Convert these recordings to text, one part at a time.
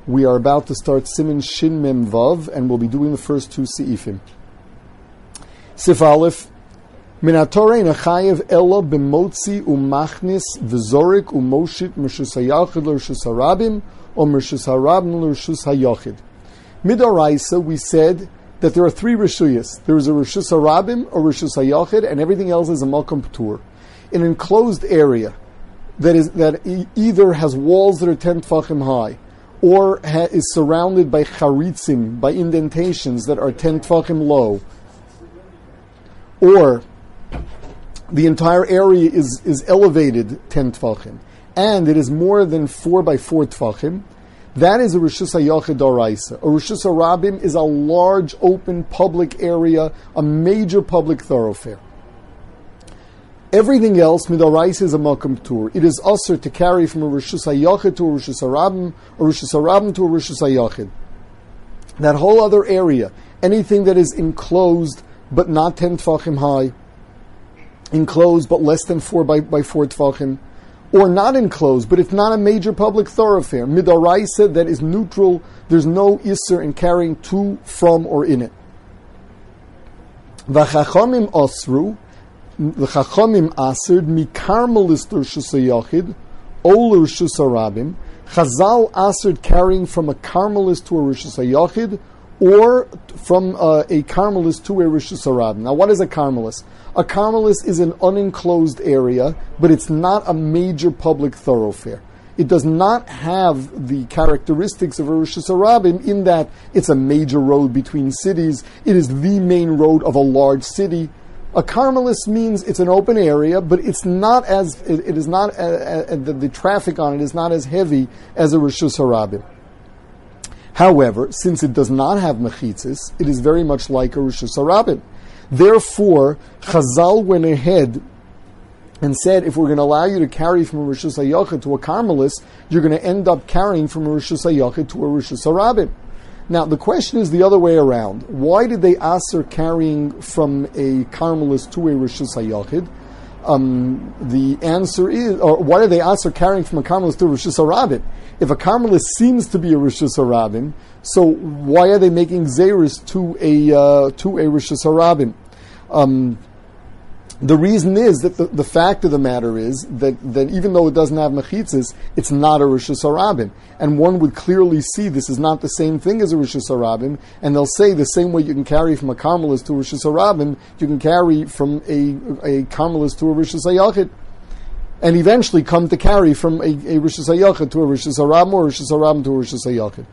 We are about to start Siman Shin Mem Vav, and we'll be doing the first two Seifim. Sif Aleph, Min HaTorah ein chayev ela b'motzi u'machnis v'zorik u'moshit m'rshus hayachid l'rshus harabim or m'rshus harabim l'rshus hayachid. Midoraisa, we said that there are three reshuyas. There is a reshus harabim or reshus hayachid, and everything else is a makom p'tur. An enclosed area that either has walls that are 10 tfachim high, or is surrounded by charitzim, by indentations that are 10 tfachim low, or the entire area is elevated 10 tfachim, and it is more than 4 by 4 tfachim, that is a Reshus HaYachid D'Oraisa. A Reshus HaRabim is a large, open, public area, a major public thoroughfare. Everything else, Midoraisa, is a Makom P'tur. It is usher to carry from a Reshus HaYachid to a Reshus HaRabim, or Reshus HaRabim to a Reshus HaYachid. That whole other area, anything that is enclosed but not 10 tfachim high, enclosed but less than 4 by 4 tfachim, or not enclosed, but it's not a major public thoroughfare, Midoraisa, that is neutral, there's no isser in carrying to, from, or in it. V'chachamim asru, the Chachamim asered mikarmelis l'rshus hayachid or l'rshus harabim. Chazal asered carrying from a karmelis to a rshus hayachid or from a karmelis to a rshus harabim. Now, what is a karmelis? A karmelis is an unenclosed area, but it's not a major public thoroughfare. It does not have the characteristics of a rshus harabim in that it's a major road between cities. It is the main road of a large city. A karmelis means it's an open area, but it's not as it is not the traffic on it is not as heavy as a reshus harabim. However, since it does not have mechitzis, it is very much like a reshus harabim. Therefore, Chazal went ahead and said, if we're going to allow you to carry from a reshus hayachid to a karmelis, you're going to end up carrying from a reshus hayachid to a reshus harabim. Now, the question is the other way around. Why did they aser carrying from a karmelis to a reshus hayachid? The answer is, or why did they aser carrying from a karmelis to a reshus harabim? If a karmelis seems to be a reshus harabim, so why are they making zeiris to a reshus harabim? The reason is that the fact of the matter is that even though it doesn't have mechitzas, it's not a reshus harabim, and one would clearly see this is not the same thing as a reshus harabim. And they'll say the same way you can carry from a karmelis to a reshus harabim, you can carry from a karmelis to a reshus hayachid, and eventually come to carry from a reshus hayachid to a reshus harabim or a reshus harabim to a reshus hayachid.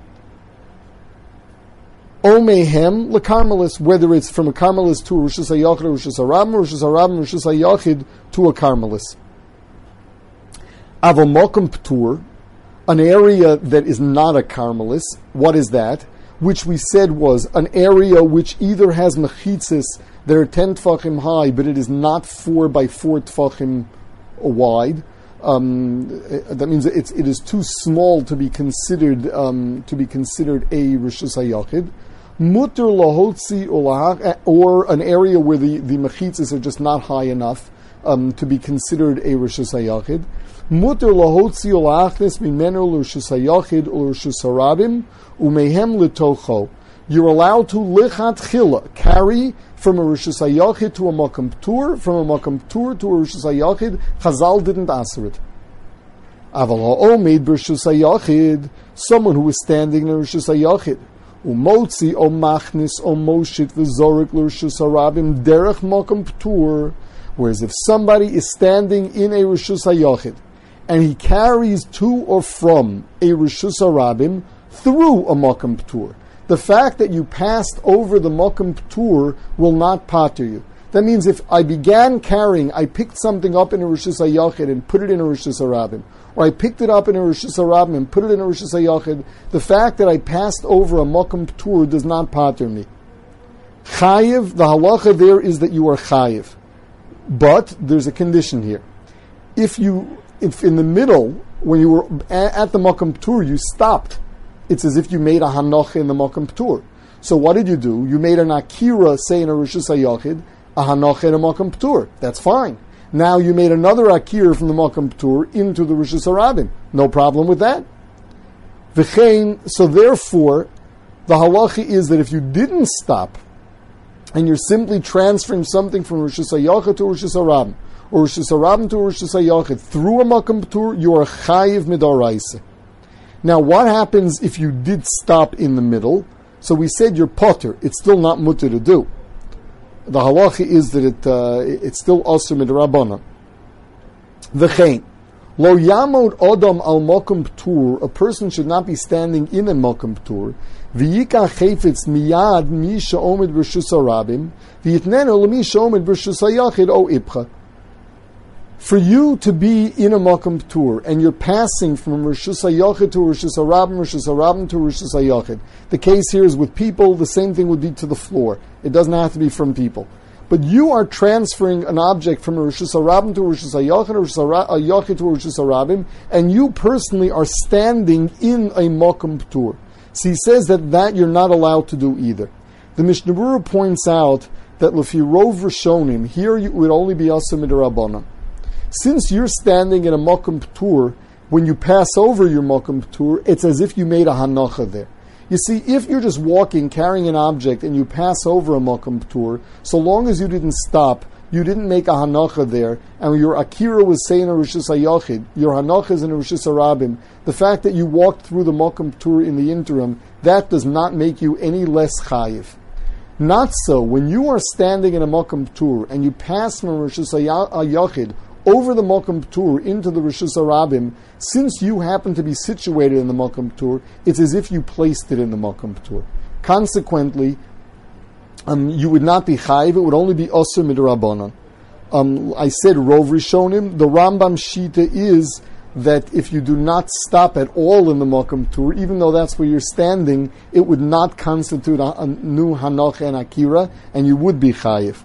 Omehem lekarmelis, whether it's from a karmelis to a reshus hayachid or reshus harabim, or reshus harabim or reshus hayachid to a karmelis. Avomokum p'tur, an area that is not a karmelis. What is that? Which we said was an area which either has mechitzis that are 10 tfachim high, but it is not 4 by 4 tfachim wide. That means it is too small to be considered a reshus hayachid. Mutter lahotzi or an area where the mechitzas are just not high enough to be considered a reshus hayachid. Mutter lahotzi olachnes mimenu l'reshus hayachid or reshus harabim umehem letocho. You're allowed to lichat chila, carry from a reshus hayachid to a makom p'tur, from a makom p'tur to a reshus hayachid. Chazal didn't answer it. Aval ha'omed b'reshus hayachid, someone who is standing in a reshus hayachid. Umotzi o machnis o moshit v'zorik l'reshus harabim derech makom p'tur. Whereas if somebody is standing in a reshus hayachid and he carries to or from a reshus harabim through a makom p'tur, the fact that you passed over the makom p'tur will not pater you. That means if I began carrying, I picked something up in a reshus hayachid and put it in a reshus harabim, or I picked it up in a reshus harabim and put it in a reshus hayachid, the fact that I passed over a makom p'tur does not pater me. Chayiv, the halacha there is that you are chayiv. But there's a condition here. If in the middle, when you were at the makom p'tur, you stopped, it's as if you made a hanocha in the makom p'tur. So what did you do? You made an akira, say in a reshus hayachid, a hanocha in a makom p'tur. That's fine. Now you made another akira from the makom p'tur into the reshus harabim. No problem with that. V'chein, so therefore, the halacha is that if you didn't stop, and you're simply transferring something from Rosh Hashanah to Rosh Hashanah, or Rosh Hashanah to Rosh Hashanah through a Makam P'tur, you are chayiv midaraisa. Now, what happens if you did stop in the middle? So we said you're potter. It's still not mutter to do. The halacha is that it's still asur midrabanan. V'chein. Lo yamod odom al mokum p'tur, a person should not be standing in a mokum p'tur, v'yika chayfetz miyad mi she'omed b'rshus harabim, v'yitnenu l'mi she'omed b'rshus hayachid o ipcha. For you to be in a mokum p'tur, and you're passing from rshus hayachid to rshus harabim to rshus hayachid. The case here is with people, the same thing would be to the floor. It doesn't have to be from people. But you are transferring an object from a Rishus Harabim to a Rishus Hayachid, or Rishus Hayachid to a Rishus Harabim, and you personally are standing in a Mokum P'tur. So he says that you're not allowed to do either. The Mishnah Berurah points out that Lefi Rov Rishonim, here it would only be Asur Midrabanan. Since you're standing in a Mokum P'tur, when you pass over your Mokum P'tur, it's as if you made a Hanacha there. You see, if you're just walking, carrying an object, and you pass over a Mokum P'tur, so long as you didn't stop, you didn't make a Hanacha there, and your Akira was saying a Rishus HaYachid, your Hanacha is in a Rishus HaRabim, the fact that you walked through the Mokum P'tur in the interim, that does not make you any less Chayiv. Not so, when you are standing in a Mokum P'tur, and you pass from Rishus HaYachid over the Mokum P'tur into the Rishus HaRabim, since you happen to be situated in the Mokum P'tur, it's as if you placed it in the Mokum P'tur. Consequently, you would not be chayiv, it would only be asur midrabanan. I said Rov Rishonim, the Rambam Shita is that if you do not stop at all in the Mokum P'tur, even though that's where you're standing, it would not constitute a new Hanoch and Akira, and you would be chayiv.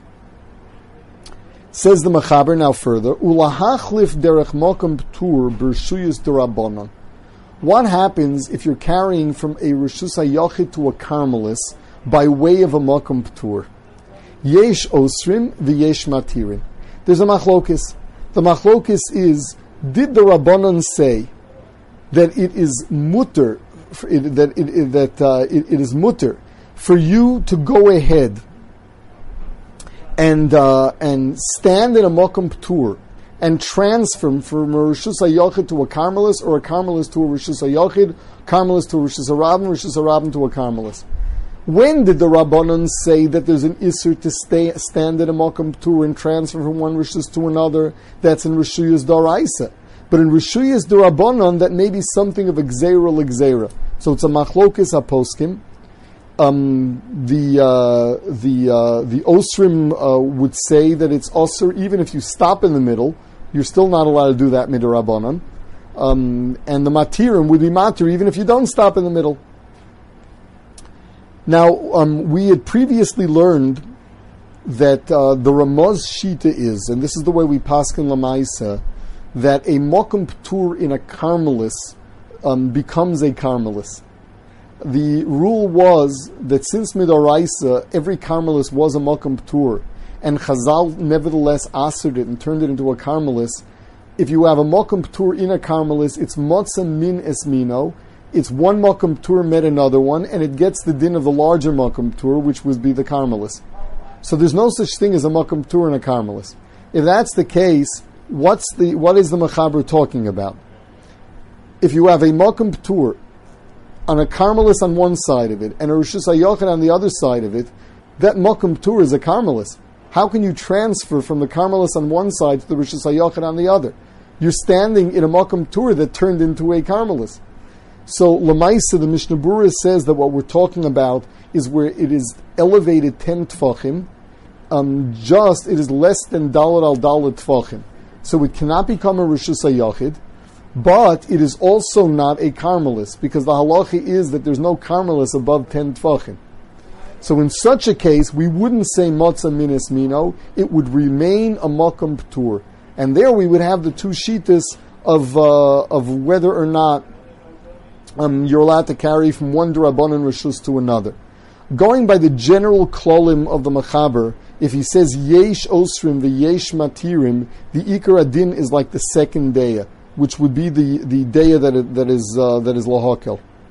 Says the Mechaber now further, Ulahachlif derech mokum p'tur b'rshuyos d'Rabbanan. What happens if you're carrying from a Rishus HaYachid to a Karmelis by way of a mokum p'tur? Yesh osrim v'yesh matirin. There's a machlokis. The machlokis is, did the Rabbanan say that it is mutter, it is mutter for you to go ahead and stand in a Mokum P'tur and transfer from a Rishus HaYachid to a Karmelis, or a Karmelis to a Rishus HaYachid, Karmelis to a Rishus HaRabim to a Karmelis? When did the Rabbanon say that there's an Isser to stand in a Mokum P'tur and transfer from one Rishus to another? That's in Rishuyas D'Oraisa. But in Rishuyas D'Rabbanon, that may be something of a Gzeira l'Gzeira. So it's a Machlokis HaPoskim. The Osrim would say that it's also, even if you stop in the middle, you're still not allowed to do that midrabanan. And the Matirim would be Matir even if you don't stop in the middle. Now, we had previously learned that the Ramaz Shita is, and this is the way we paskin Lamaisa, that a Mokum P'tur in a Karmelis becomes a Karmelis. The rule was that since Midoraisa, every Karmelis was a Mokum P'tur, and Chazal nevertheless asered it and turned it into a Karmelis, if you have a Mokum P'tur in a Karmelis, it's Motza Min Esmino, it's one Mokum P'tur met another one, and it gets the din of the larger Mokum P'tur, which would be the Karmelis. So there's no such thing as a Mokum P'tur and a Karmelis. If that's the case, what is the Mechaber talking about? If you have a Mokum P'tur on a Karmelis on one side of it, and a Rishus HaYachid on the other side of it, that Mokum P'tur is a Karmelis. How can you transfer from the Karmelis on one side to the Rishus HaYachid on the other? You're standing in a Mokum P'tur that turned into a Karmelis. So, Lamaisa, the Mishnah Berurah says that what we're talking about is where it is elevated 10 Tfachim, it is less than Dalet al Dalet Tfachim. So it cannot become a Rishus HaYachid, but it is also not a Karmelis, because the halacha is that there's no Karmelis above 10 Tfachim. So in such a case, we wouldn't say Motza Min Esmino, it would remain a Mokum P'tur. And there we would have the two shitas of whether or not you're allowed to carry from one D'Rabbanan Rishus to another. Going by the general klolim of the Mechaber, if he says Yesh Osrim v'Yesh Matirim, the Ikar Adin is like the second Deya, which would be the Deya that is Lahakel.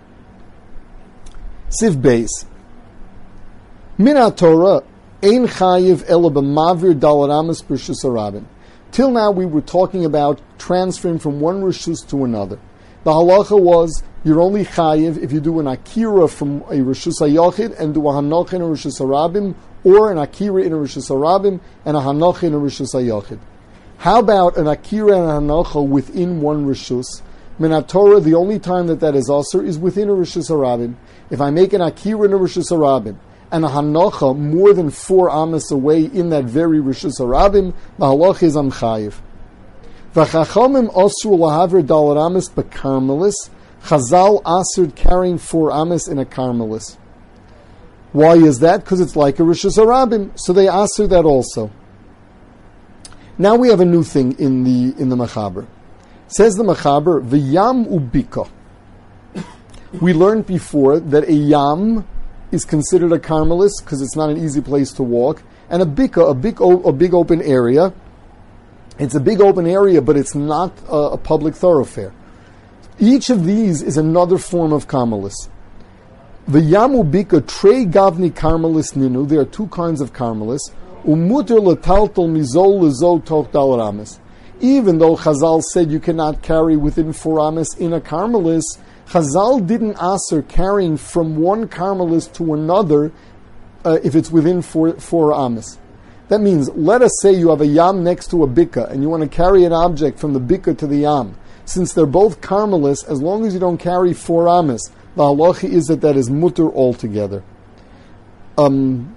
Siv Beis. Min Torah ein chayiv ela b'mavir dalar amis b'reshus harabim. Till now we were talking about transferring from one reshus to another. The halacha was you're only chayiv if you do an akira from a reshus hayachid and do a hanocha in a reshus harabim, or an akira in a reshus harabim and a hanocha in a reshus hayachid. How about an akira and a hanocha within one reshus? Min Torah, the only time that is also is within a reshus harabim. If I make an akira in a reshus harabim and a hanocha more than 4 amas away in that very reshus harabim, the halacha is am chayiv. V'chachamim asur lahaver dalar amas b'karmelis. Chazal asur carrying 4 amas in a karmelis. Why is that? Because it's like a reshus harabim, so they asur that also. Now we have a new thing in the Mechaber. Says the Mechaber, v'yam ubika. We learned before that a yam is considered a karmelis because it's not an easy place to walk, and a bika, a big open area. It's a big open area, but it's not a public thoroughfare. Each of these is another form of karmelis. The yamu bika trei gavni karmelis ninu. There are 2 kinds of karmelis. Umuter letaltol mizol lezol toch dalar amis. Even though Chazal said you cannot carry within 4 amis in a karmelis, Chazal didn't aser carrying from one karmelis to another if it's within 4 amis. That means, let us say you have a yam next to a bika, and you want to carry an object from the bika to the yam. Since they're both karmelis, as long as you don't carry 4 amis, the halacha is that is mutter altogether. The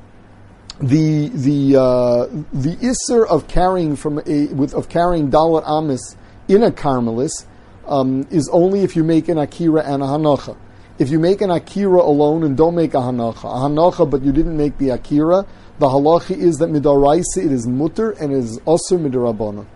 isser of carrying carrying dalar amis in a karmelis is only if you make an akira and a hanocha. If you make an akira alone and don't make a hanocha but you didn't make the akira, the halacha is that midaraisa it is mutter and it is osur midarabana.